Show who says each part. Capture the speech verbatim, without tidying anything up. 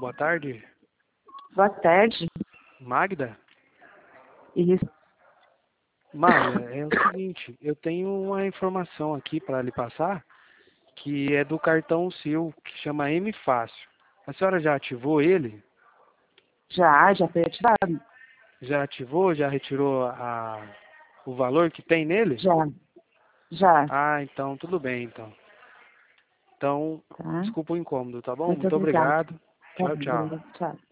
Speaker 1: boa tarde.
Speaker 2: Boa tarde.
Speaker 1: Magda?
Speaker 2: Isso.
Speaker 1: Magda, é o seguinte, eu tenho uma informação aqui para lhe passar, que é do cartão seu, que chama M Fácil. A senhora já ativou ele?
Speaker 2: Já, já foi ativado.
Speaker 1: Já ativou? Já retirou a, o valor que tem nele?
Speaker 2: Já. Já.
Speaker 1: Ah, então tudo bem, então. Então,
Speaker 2: Tá?
Speaker 1: desculpa o incômodo, tá bom?
Speaker 2: Muito
Speaker 1: Muito
Speaker 2: obrigada.
Speaker 1: obrigado.
Speaker 2: Tá
Speaker 1: Tchau,
Speaker 2: bom,
Speaker 1: tchau.
Speaker 2: obrigada. Tchau.